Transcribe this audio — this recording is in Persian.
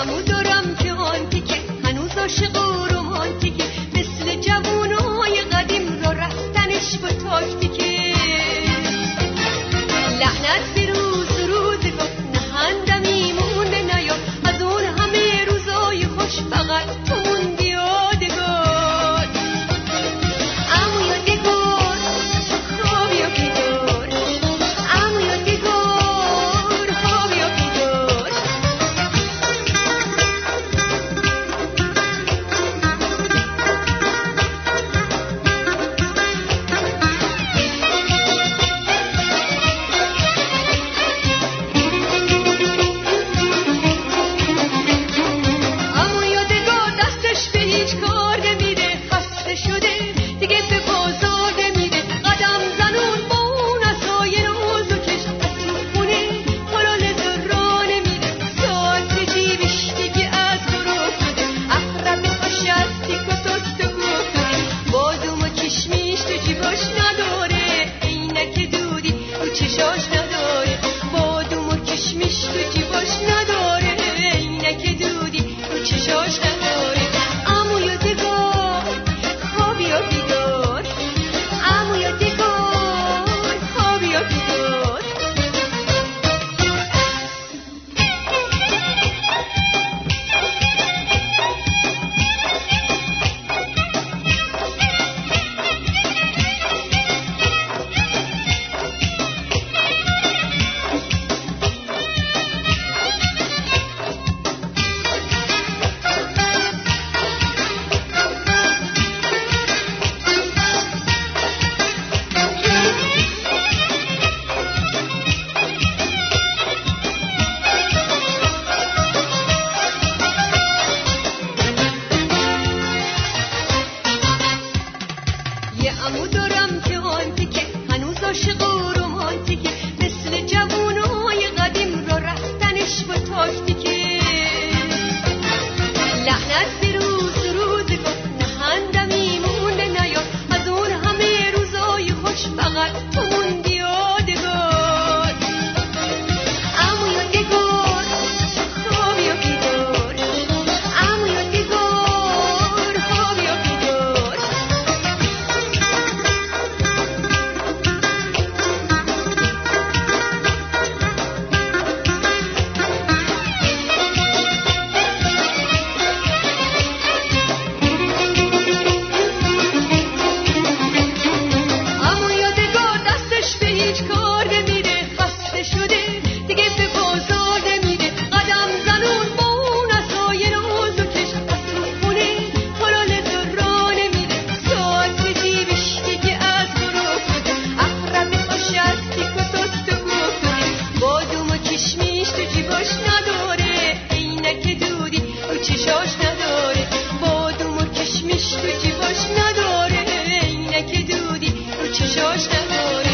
عمو دارم که آنتیکه هنوز عاشق و رومانتیکه، مثل جوونای قدیم را رفتنش با تاکتیکه. لعنت به روز روزگار نهندم ایمونه نیا، از اون همه روزای خوش فقط تو موندی یادگار. عمو یادگار خواب یا بیدار، عمو یادگار خواب یا بیدار. عمو یادگار دستش به هیچ کار نمیره، خسته شده دیگه به بازار نمیره. قدم زنون با اون عصای نازکش از تو خونه پلال زهرا نمیره. ساعت به جیبش دیگه از تو افتاده، اقرب پاش از تیک و تاک تو افتاده. بادوم و کشمیش تو جیباش نداره، عینک دودی رو چشاش نداره. بادوم و کشمیش تو جیباش نداره، عینک دودی رو چشاش نداره. عمو یادگار خواب یا بیدار، عمو یادگار خواب یا بیدار. یه عمو دارم که آنتیکه هنوز عاشق و رومانتیکه، مثل جوونای قدیم را رفتنش با تاکتیکه. لعنت به روز روزگار نهندم ایمونه نیا، از اون همه روزای خوش فقط تو موندی یادگار. عمو یادگار خواب یا بیدار، عمو یادگار خواب یا بیدار. عمو یادگار دستش به هیچ کار نمیره، خسته شده دیگه به بازار نمیره. قدم زنون با اون عصای نازکش از تو خونه پلال زهرا نمیره. ساعت به جیبش دیگه از تو افتاده، اقرب پاش از تیک و تاک تو افتاده. بادوم و کشمیش تو جیباش نداره، عینک دودی رو چشاش نداره. بادوم و کشمیش تو جیباش نداره، عینک دودی رو چشاش نداره.